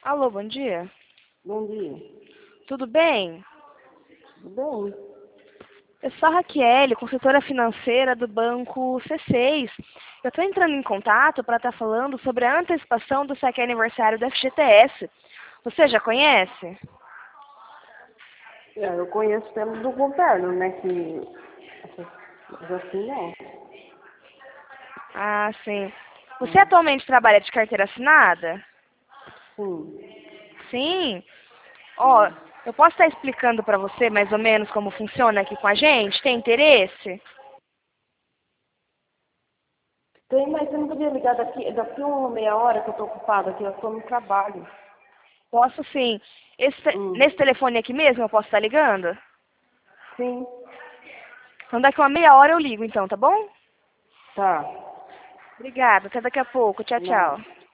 Alô, bom dia. Bom dia. Tudo bem? Tudo bem? Eu sou a Raquel, consultora financeira do banco C6. Eu estou entrando em contato para estar falando sobre a antecipação do saque aniversário do FGTS. Você já conhece? Eu conheço pelo do governo, né? Mas assim não. Ah, sim. Você atualmente trabalha de carteira assinada? Sim, Sim. Ó, sim. eu posso estar explicando para você mais ou menos como funciona aqui com a gente? Tem interesse? Tem, mas você não podia ligar daqui uma meia hora que eu tô ocupada aqui, eu tô no trabalho. Posso sim. Nesse Hum. telefone aqui mesmo eu posso estar ligando? Sim, Então daqui uma meia hora eu ligo então, tá bom? tá. Obrigada, até daqui a pouco. Tchau, Não. tchau.